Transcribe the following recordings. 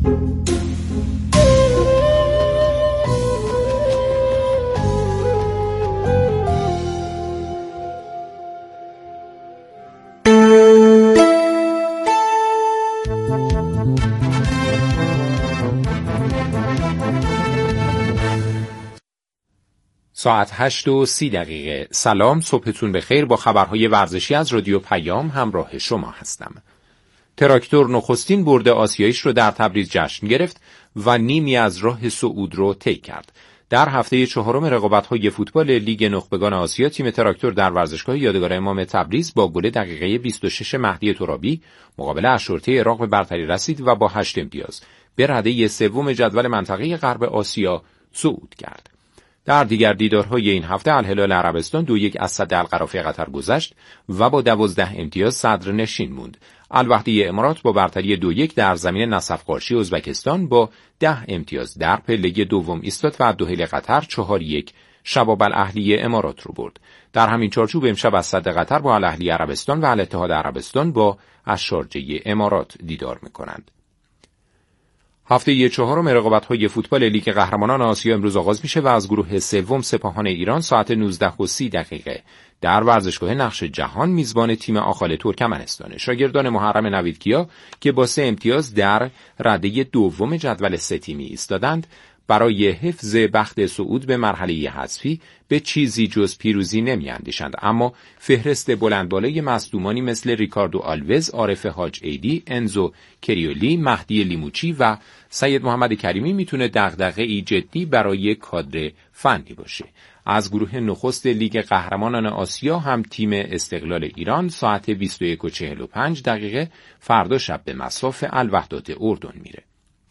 ساعت 8:30. سلام، صبحتون بخیر. با خبرهای ورزشی از رادیو پیام همراه شما هستم. تراکتور نخستین برد آسیاییش رو در تبریز جشن گرفت و نیمی از راه صعود رو طی کرد. در هفته چهارم رقابت‌های فوتبال لیگ نخبگان آسیا تیم تراکتور در ورزشگاه یادگار امام تبریز با گل دقیقه 26 مهدی ترابی مقابل اشرطه عراق به برتری رسید و با 8 امتیاز به رده سوم جدول منطقه غرب آسیا صعود کرد. در دیگر دیدارهای این هفته الهلال عربستان 2-1 از صد القرافه قطر گذشت و با 12 امتیاز صدر نشین موند. الوحده امارات با برتری 2-1 در زمین نصف قارچی ازبکستان با 10 امتیاز در پله دوم ایستاد و الدحیل قطر 4-1 شباب الاهلی امارات رو برد. در همین چارچوب امشب از صد قطر با الاهلی عربستان و الاتحاد عربستان با الشارجه امارات دیدار می‌کنند. هفته چهارم رقابت‌های فوتبال لیگ قهرمانان آسیا امروز آغاز میشه و از گروه سوم سپاهان ایران ساعت 19:30 در ورزشگاه نقش جهان میزبان تیم آخال ترکمنستان. شاگردان محرم نویدکیا که با 3 امتیاز در رده دوم جدول 3 تیمی ایستادند برای حفظ بخت صعود به مرحله حذفی به چیزی جز پیروزی نمی‌اندیشند، اما فهرست بلندبالای مصدومانی مثل ریکاردو آلوز، عارف حاج عیدی، انزو کریولی، مهدی لیموچی و سید محمد کریمی میتونه دغدغه‌ای جدی برای کادر فنی باشه. از گروه نخست لیگ قهرمانان آسیا هم تیم استقلال ایران ساعت 21:45 فردا شب به مصاف الوحدات اردن میره.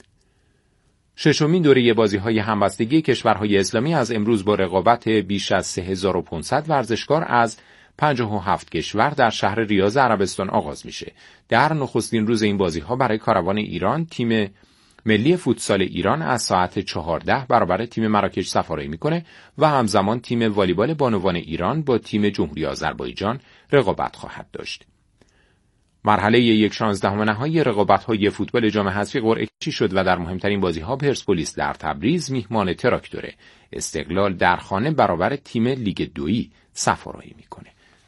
ششمین دوره بازی‌های همبستگی کشورهای اسلامی از امروز با رقابت بیش از 3500 ورزشکار از 57 کشور در شهر ریاض عربستان آغاز میشه. در نخستین روز این بازی‌ها برای کاروان ایران تیم ملی فوتسال ایران از ساعت 14 برابر تیم مراکش سفارایی میکنه و همزمان تیم والیبال بانوان ایران با تیم جمهوری آذربایجان رقابت خواهد داشت. مرحله 1/16 نهایی رقابت‌های فوتبال جام حذفی قرعه کشی شد و در مهمترین بازی‌ها پرسپولیس در تبریز میهمان تراکتوره. استقلال در خانه برابر تیم لیگ 2 سفارایی میکنه.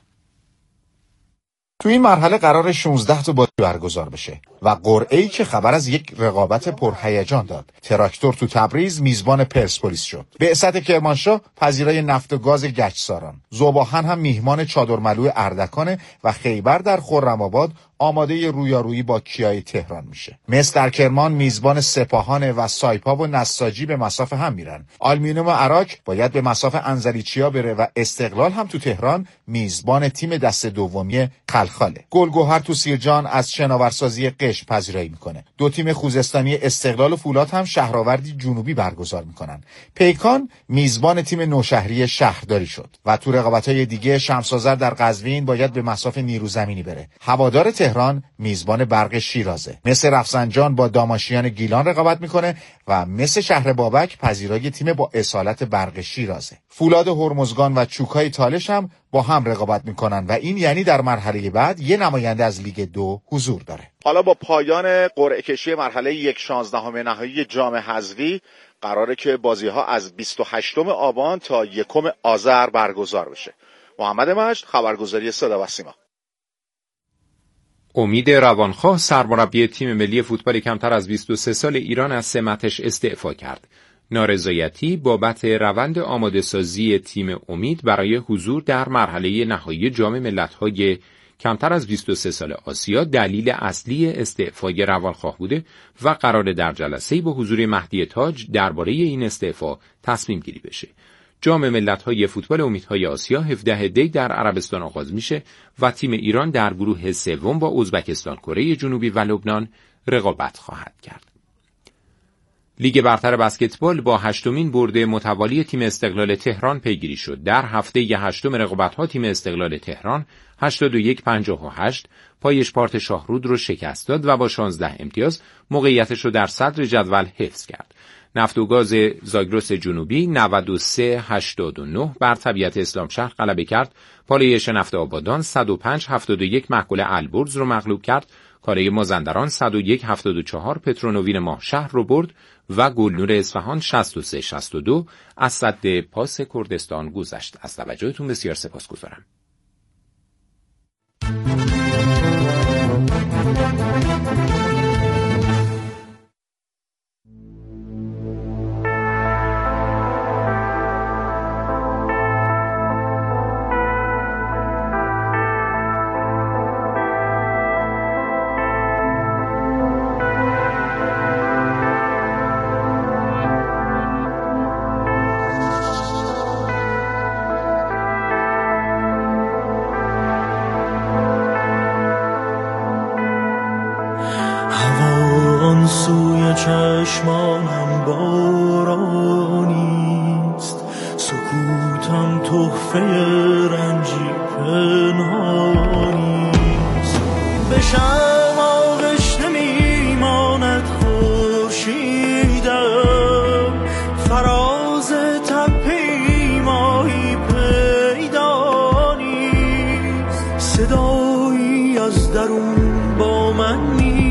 تو این مرحله قرار 16 تا بازی برگزار بشه و قرعه‌ای که خبر از یک رقابت پرهیجان داد. تراکتور تو تبریز میزبان پرسپولیس شد. بعثت کرمانشاه پذیرای نفت و گاز گچساران. ذوباهن هم میهمان چادرملو اردکان و خیبر در خرم‌آباد آماده رویارویی با کیای تهران میشه. مس در کرمان میزبان سپاهان و سایپا و نساجی به مصاف هم میرن. آلومینیوم عراق باید به مصاف انزلیچیا بره و استقلال هم تو تهران میزبان تیم دست دومی خلخاله. گلگهر تو سیرجان از شناورسازی قشم پذیرایی میکنه. دو تیم خوزستانی استقلال و فولاد هم شهرآوردی جنوبی برگزار میکنن. پیکان میزبان تیم نوشهری شهرداری شد و تو رقابت‌های دیگه شمس‌آذر در قزوین باید به مصاف نیروزمینی بره. هوادار تهران میزبان برق شیرازه. مثل رفسنجان با داماشیان گیلان رقابت میکنه و مثل شهر بابک پذیرای تیم با اصالت برق شیرازه. فولاد هرمزگان و چوکای تالش هم با هم رقابت میکنن و این یعنی در مرحله بعد یه نماینده از لیگ 2 حضور داره. حالا با پایان قرعه کشی مرحله 1/16 نهایی جام حذفی قراره که بازی‌ها از 28 آبان تا 1 آذر برگزار بشه. محمد مجد، خبرگزاری صدا و سیما. امید روانخواه سرمربی تیم ملی فوتبال کمتر از 23 سال ایران از سمتش استعفا کرد. نارضایتی بابت روند آماده‌سازی تیم امید برای حضور در مرحله نهایی جام ملت‌های کمتر از 23 سال آسیا دلیل اصلی استعفای روانخواه بوده و قرار در جلسه‌ای با حضور مهدی تاج درباره این استعفا تصمیم گیری بشه. جام ملت‌های فوتبال امیدهای آسیا 17 دی در عربستان آغاز میشه و تیم ایران در گروه سوم با ازبکستان، کره جنوبی و لبنان رقابت خواهد کرد. لیگ برتر بسکتبال با 8مین برد متوالی تیم استقلال تهران پیگیری شد. در هفته 8 رقابت‌ها تیم استقلال تهران 81-58 پای اشپارت شاهرود رو شکست داد و با 16 امتیاز موقعیتش رو در صدر جدول حفظ کرد. نفت و گاز زاگرس جنوبی 93.89 بر طبیعت اسلامشهر غلبه کرد. پالایش نفت آبادان 105.71 محکوله البرز رو مغلوب کرد. کالای مازندران 101.74 پترونوین ماهشهر رو برد و گلنور اصفهان 63.62 از سد پاس کردستان گذشت. از توجهتون بسیار سپاسگزارم. چشمانم بارانیست، سکوتم تحفه رنجی پنهانیست. بشم آغشته میماند خورشیدم، فراز تپه‌ای ماهی پیدا نیست. صدایی از درون با من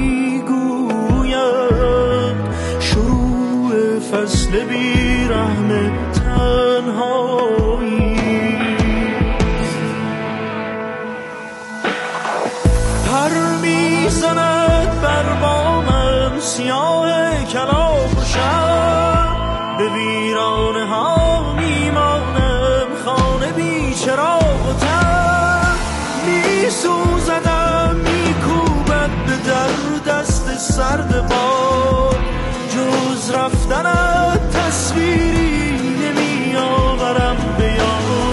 فصل بی رحم تنهایی. پر میزند بر بامم سیاه کلاغ و شب، به ویرانه ها میمانم خانه بی چراغ و تب. میسوزدم میکوبد به در دست سرد باد، جز رفتنت تصویری نمی آورم به یاد.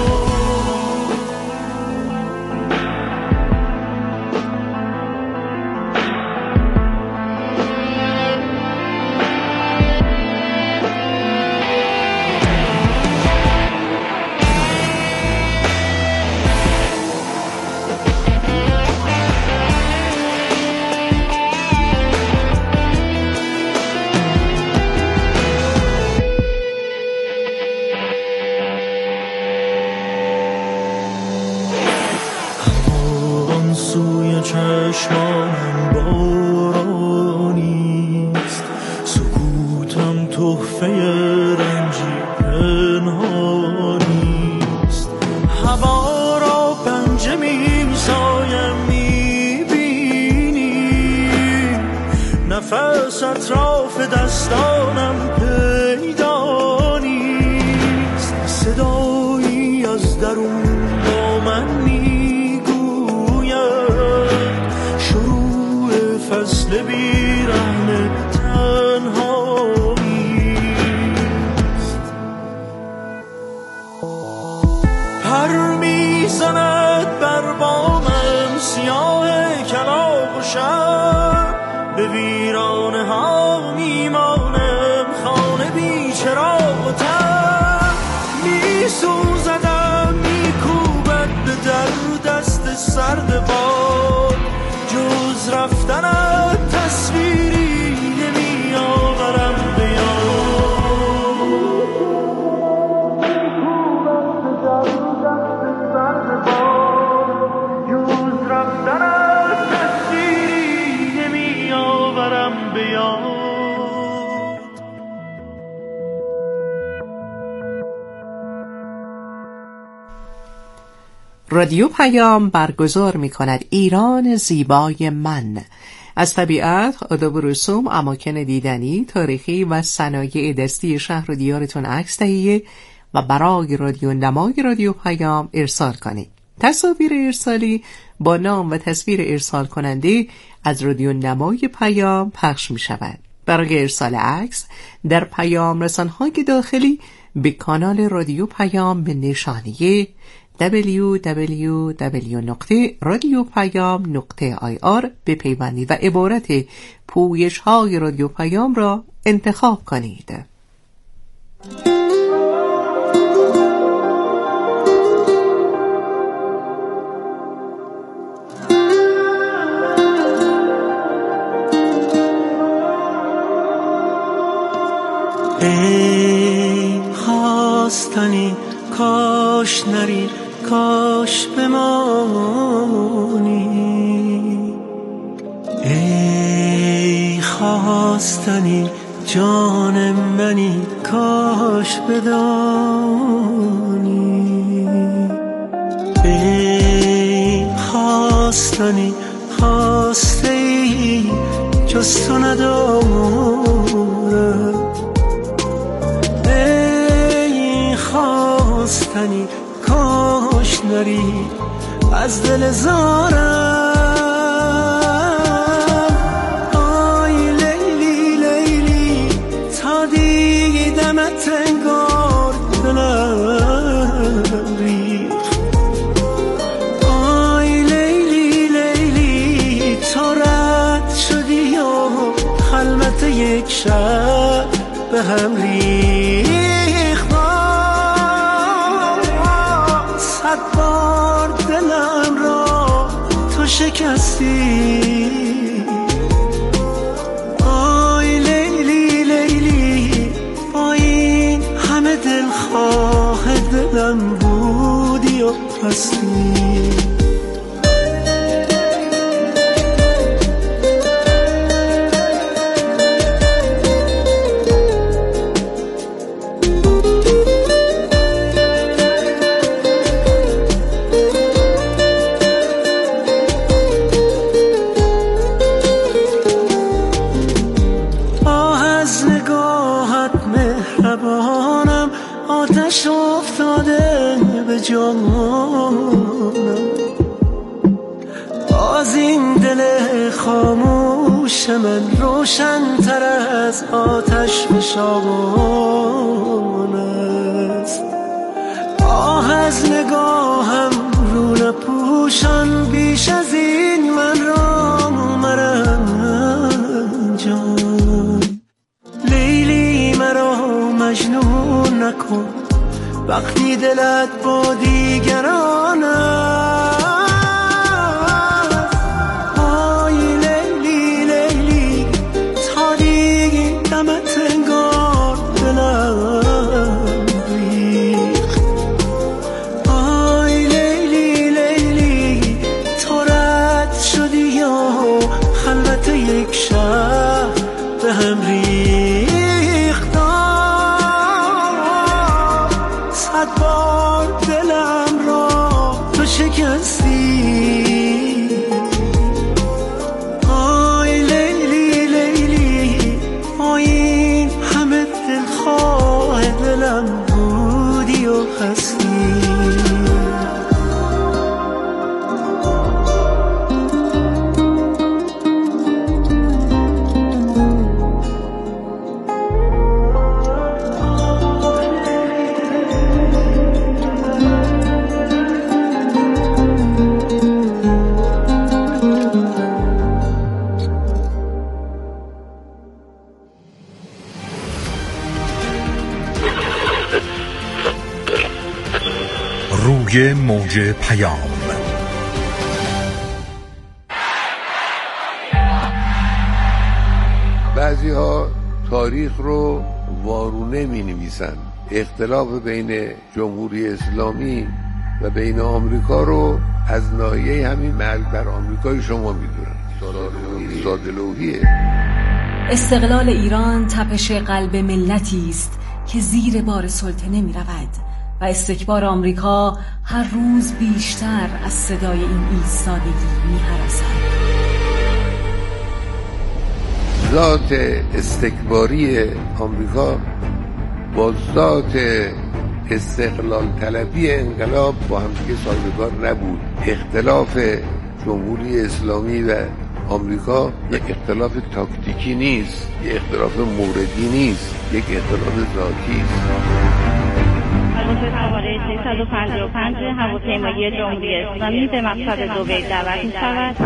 چشمانم بارانیست، سکوتم تحفه رنجی پنهانیست. هوا را پنجه میسایم میبینی، نفس اطراف دستانم پیدا نیست. صدایی از درون با من فصل بی رحم تنهاییست. پر میزند بر بامم سیاه کلاغ و شب، به ویرانه ها میمانم خانه بی چراغ و تب. میسوزدم میکوبد به در دست سرد باد، جز رفتنت تصویری نمی آورم به یاد. جز رفتنت تصویری نمی آورم به یاد. رادیو پیام برگزار می کند ایران زیبای من. از طبیعت، آداب و رسوم، اماکن دیدنی، تاریخی و صنایع دستی شهر و دیارتون عکس تهیه و برای رادیو نمای رادیو پیام ارسال کنید. تصاویر ارسالی با نام و تصویر ارسال کننده از رادیو نمای پیام پخش می شود. برای ارسال عکس در پیام رسانهای داخلی به کانال رادیو پیام به نشانه www.radiopayam.ir بپیوندید و عبارت پویش های رادیو پیام را انتخاب کنید. ای خواستنی کاش نری کاش بمانی، ای خواستنی جان منی کاش بدانی، ای خواستنی خواسته ای جز تو ندارم، ای خواستنی کاش نری از دل زارم، آی لیلی لیلی تا دیدمت انگار دلم ریخت، آی لیلی لیلی تا رد شدی و خلوت یک شب به هم ریخت، صد بار دلم را تو شکستی، آی لیلی لیلی با این همه دلخواه دلم بودی و هستی. آتش افتاده به جانم، باز این دل خاموش من روشن تر از آتش فشان است، آه از نگاهم رو نپوشان بیش از این من را مرنجان، لیلی مرا مجنون نکن وقتی دلت با دیگران است، آی لیلی لیلی تا دیدمت انگار دلم ریخت، آی لیلی لیلی تو رد شدی و خلوت یک شب به هم ریخت، صد بار دلم را تو شکستی، آی لیلی لیلی با این همه دلخواه دلم بودی و هستی. روی موج پیام، بعضی ها تاریخ رو وارونه می نویسن، اختلاف بین جمهوری اسلامی و بین آمریکا رو از ناحیه همین مرگ بر آمریکای شما می دونن، ساده‌لوحیه. استقلال ایران تپش قلب ملتی است که زیر بار سلطنه می رود و استکبار آمریکا هر روز بیشتر از صدای این ایستادگی می هرسد. ذات استکباری آمریکا با ذات استقلال طلبی انقلاب با هم دیگه سازگار نبود. اختلاف جمهوری اسلامی و آمریکا یک اختلاف تاکتیکی نیست، یک اختلاف موردی نیست، یک اختلاف ذاتی است. شماره 355 هواپیمایی جمهوری اسلامی به مقصد دبی دعوت می‌شود.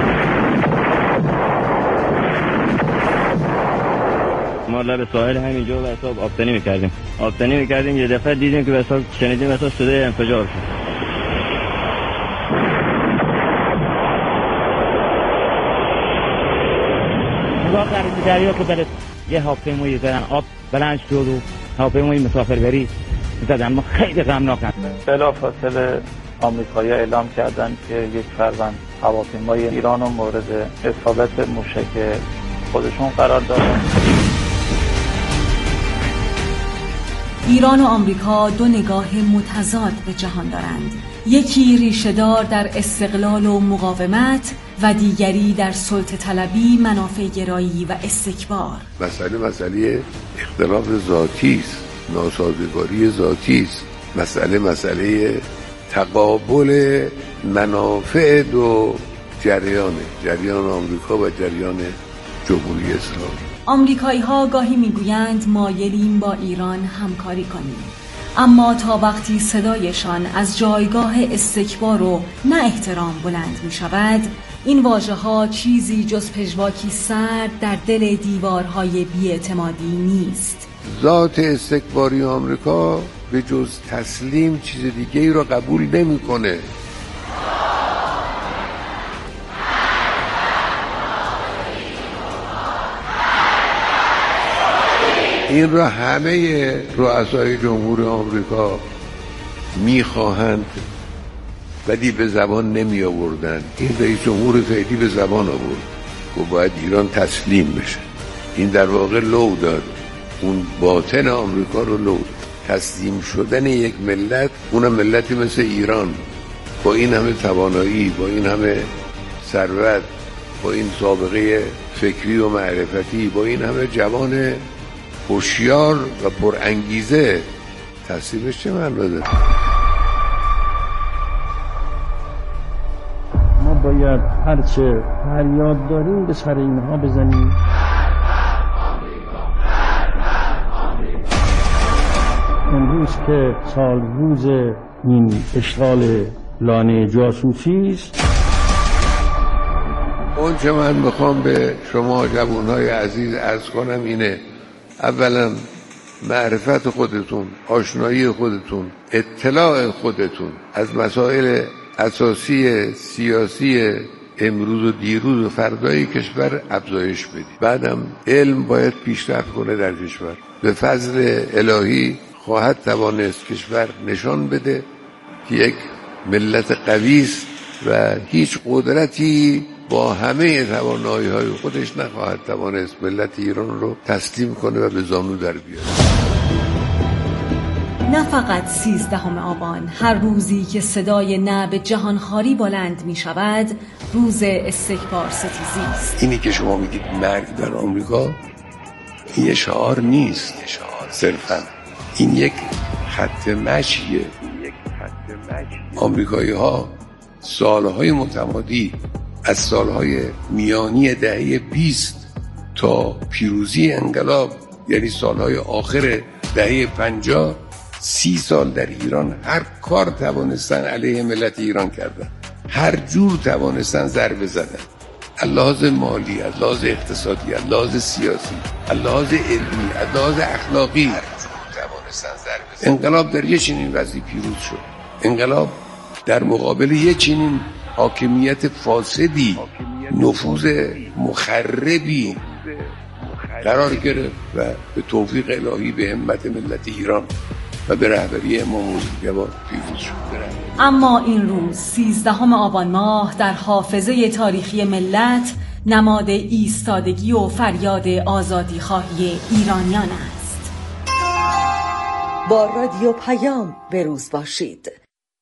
ما لب ساحل همینجا وسط آبتنی می‌کردیم یه دفعه دیدیم که وسط شنیدیم وسط صدای انفجار شد. نگاه کردیم دریا که بله یه هواپیمایی دارن آب بلند شد و هواپیمای مسافربری زدن. ما خیلی غمناکم. بلافاصله آمریکایی‌ها اعلام کردند که یک فروند هواپیمای ایران رو مورد اصابت موشک خودشون قرار دادن. ایران و آمریکا دو نگاه متضاد به جهان دارند. یکی ریشه‌دار در استقلال و مقاومت و دیگری در سلطه طلبی، منافع گرایی و استکبار. مسئله اختلاف ذاتی است، ناسازگاری ذاتی است. مسئله تقابل منافع دو جریان آمریکا و جریان جمهوری اسلامی. آمریکایی‌ها گاهی میگویند مایلیم با ایران همکاری کنیم، اما تا وقتی صدایشان از جایگاه استکبار و نه احترام بلند می شود، این واژه‌ها چیزی جز پژواکی سرد در دل دیوارهای بی‌اعتمادی نیست. ذات استکباری آمریکا به جز تسلیم چیز دیگه ای را قبول نمی‌کنه. این را همه رؤسای جمهور آمریکا میخواهند ولی به زبان نمی آوردن. این رئیس جمهور فعلی به زبان آورد و باید ایران تسلیم بشه. این در واقع لو داد، اون باطن آمریکا رو لو داد. تسلیم شدن یک ملت، اونم ملتی مثل ایران با این همه توانایی، با این همه ثروت، با این سابقه فکری و معرفتی، با این همه جوان هوشیار و پرانگیزه، تسلیمش چه معنی داره؟ ما باید هرچه فریاد داریم به سر اینها بزنیم. امروز که سال روز این اشغال لانه جاسوسی است، اون چه من میخوام به شما جوانهای عزیز عرض کنم اینه: اولا معرفت خودتون، آشنایی خودتون، اطلاع خودتون از مسائل اساسی سیاسی امروز و دیروز و فردای کشور افزایش بدید. بعدم علم باید پیشرفت کنه در کشور. به فضل الهی خواهد توانست کشور نشان بده که یک ملت قوی است و هیچ قدرتی با همه توانایی‌های خودش نخواهد توانست ملت ایران رو تسلیم کنه و به زانو در بیاره. نه فقط 13 آبان، هر روزی که صدای نه به جهانخواری بلند می شود، روز استکبار ستیزی است. اینی که شما میگید مرگ در آمریکا، این یه شعار نیست، صرفاً این یک خط مشیه. آمریکایی‌ها سالهای متمادی از سالهای میانی دهه 20 تا پیروزی انقلاب، یعنی سالهای آخر دهه 50، 30 سال در ایران هر کار توانستن علیه ملت ایران کردن، هر جور توانستن ضربه زدن، از لحاظ مالی، از لحاظ اقتصادی، از لحاظ سیاسی، از لحاظ علمی، از لحاظ اخلاقی، هر جور توانستن ضربه زدن. انقلاب در یه چنین وضعی پیروز شد. انقلاب در مقابل یه چنین حاکمیت فاسدی، نفوذ مخربی قرار گرفت و به توفیق الهی به همت ملت ایران و به رهبری امام مصطفی پیروز شد. اما این روز 13 آبان ماه در حافظه تاریخی ملت نماد ایستادگی و فریاد آزادی خواهی ایرانیان است. با رادیو پیام به روز باشید.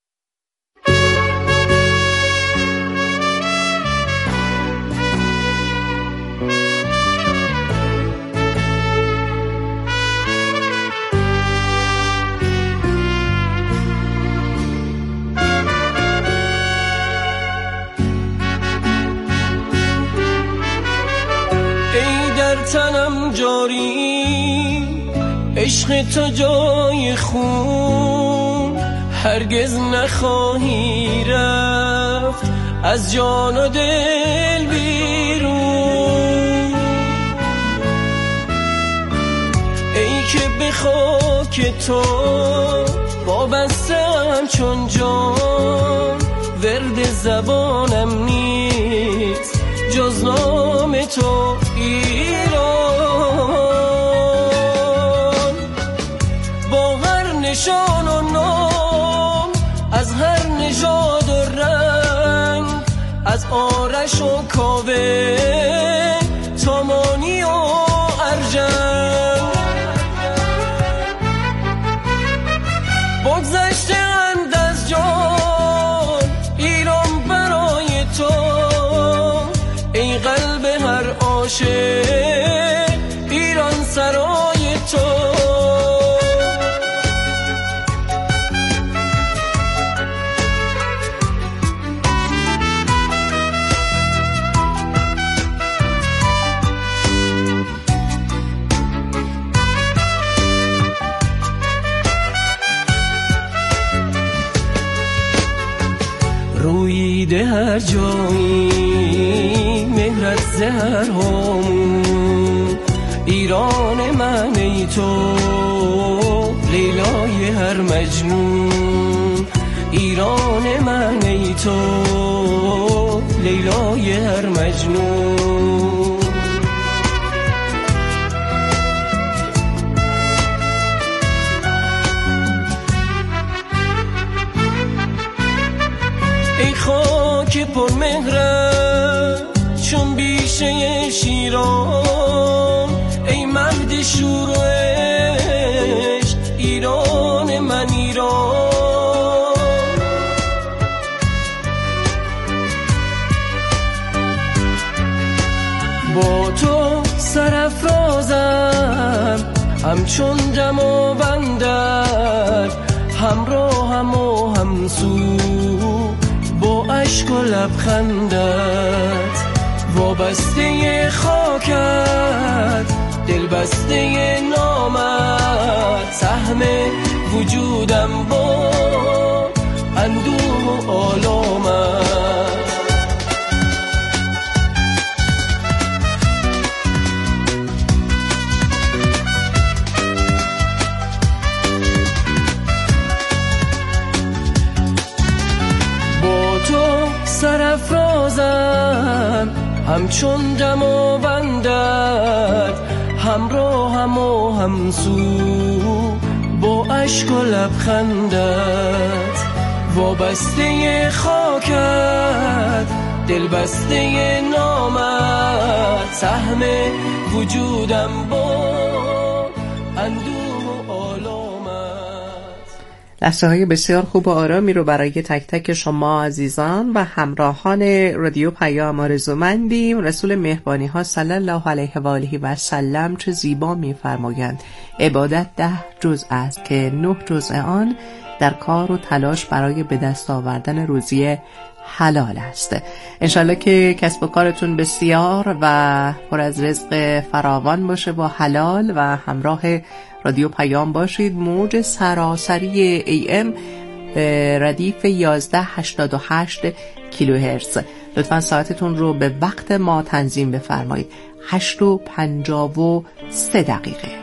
تنم جاری عشق تو جای خون، هرگز نخواهی رفت از جان و دل بیرون. ای که به خاک تو وابسته‌ام چون جان، ورد زبانم نیست جز نام تو ایران. و کاوه تامانی و ارجن بگذشتند از جان ایران برای تو ای قلب هر عاشق ایران سرای تو رویده هر جایی مهرت زهر همون ایران من ای تو لیلای هر مجنون ایران من ای تو لیلای هر مجنون ای خاک پر مهرم چون بیشه شیران ای مهد شور و عشق ایران من ایران با تو سرافرازم همچون دماوندت همراهم و همسو با اشک و لبخندت وابسته خاکت دلبسته نامت سهم وجودم با اندوه و آلامت سرافرازم همچون دماوندت همراهم و همسو با اشک و لبخندت وابسته خاکت دلبسته نامت سهم وجودم با اندوه و آلامت. لحظه های بسیار خوب و آرامی رو برای تک تک شما عزیزان و همراهان رادیو پیام آرزومندیم. رسول مهربانی ها صلی الله علیه و آله و سلم چه زیبا می‌فرمایند عبادت 10 جزء است که 9 جزء آن در کار و تلاش برای به دست آوردن روزی حلال است. انشالله که کسب و کارتون بسیار و پر از رزق فراوان باشه با حلال و همراه رادیو پیام باشید. موج سراسری AM ردیف 1188 کیلوهرتز. لطفا ساعتتون رو به وقت ما تنظیم بفرمایید. 8:53.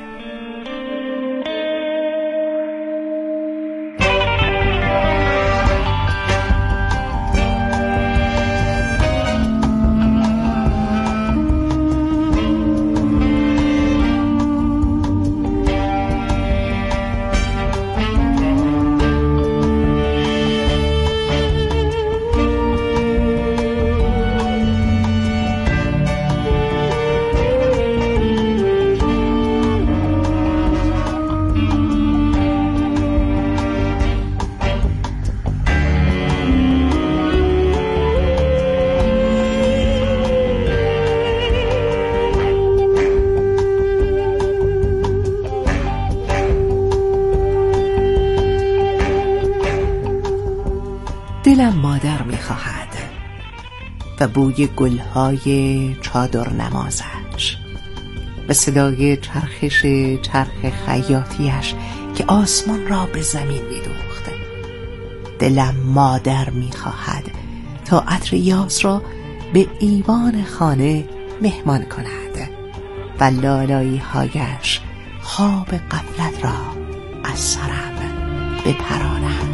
دلم مادر می‌خواهد و بوی گل‌های چادر نمازش و صدای چرخش چرخ خیاطیش که آسمان را به زمین می‌دوخت. دلم مادر می‌خواهد تا عطر یاس را به ایوان خانه مهمان کند و لالایی‌هایش خواب غفلت را از سرم بپراند.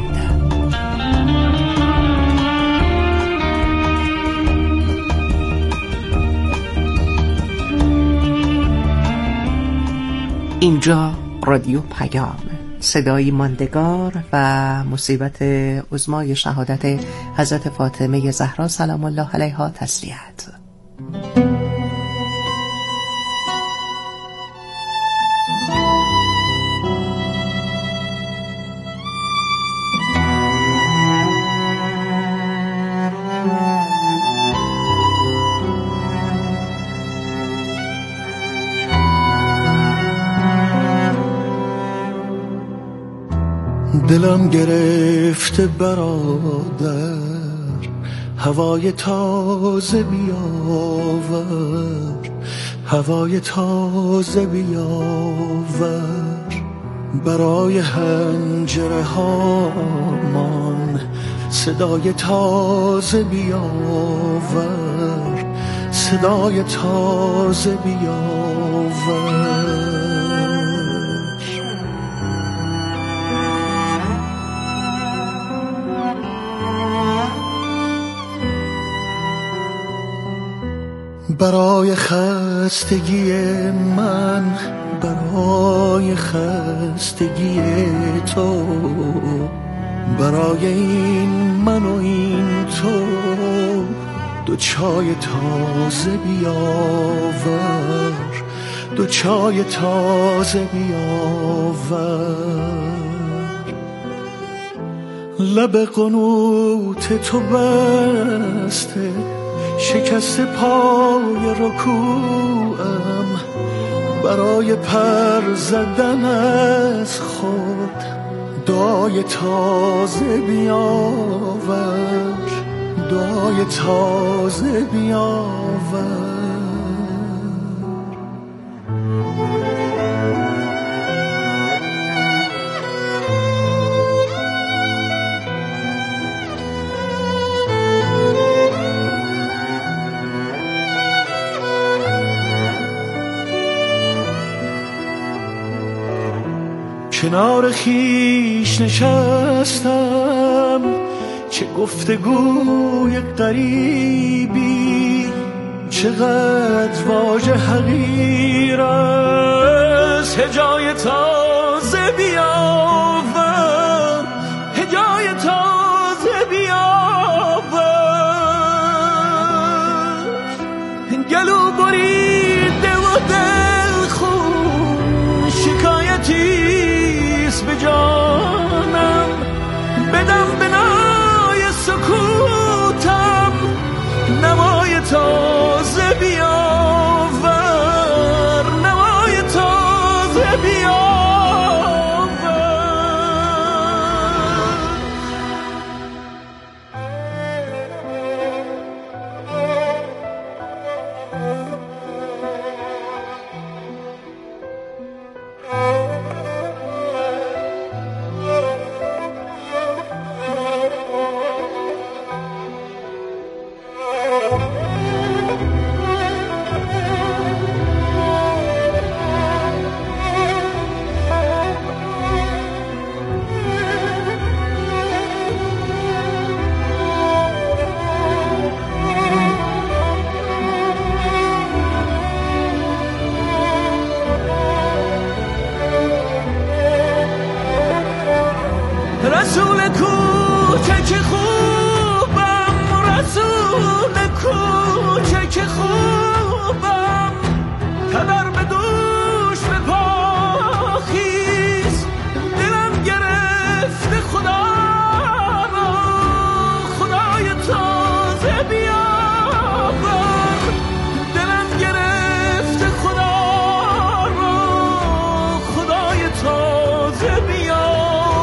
اینجا رادیو پیام، صدایی ماندگار و مصیبت عظمای شهادت حضرت فاطمه زهرا سلام الله علیها تسلیت. دلم گرفته برادر هوای تازه بیاور، هوای تازه بیاور، برای حنجره هامان صدای تازه بیاور، صدای تازه بیاور. برای خستگی من، برای خستگی تو، برای این من و این تو، دو چای تازه بیاور، دو چای تازه بیاور. لب قنوت تو بسته، شکست پای رکوعم، برای پر زدن از خود دعای تازه بیاور، دعای تازه بیاور. کنار خیش نشستم، چه گفتگوی غریبی، چقدر واژه حقیر است. هجای تازه بیاور، هجای تازه بیاور. گلو بریده و دل خون، شکایتی به جانم، بدم بنای سکوتم، نوای تازه بیاور، نوای تازه بیاور. رسول کوچک خوبم، رسول کوچک خوبم، تبر به دوش به پاخیز، دلم گرفته خدا را، خدای تازه بیاور، دلم گرفته خدا را، خدای تازه بیاور.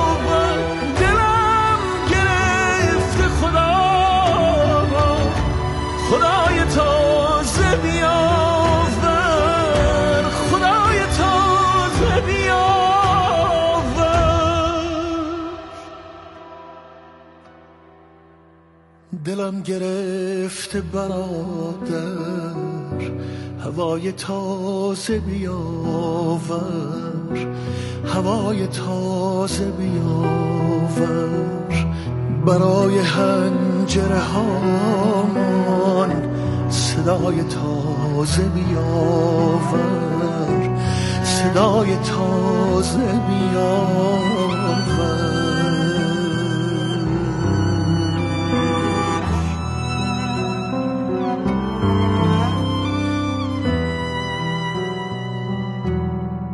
خدای تازه بیاور، خدای تازه بیاور. دلم گرفته برادر هوای تازه بیاور، هوای تازه بیاور، برای حنجره هامان صدای تازه بیاور، صدای تازه میآورد.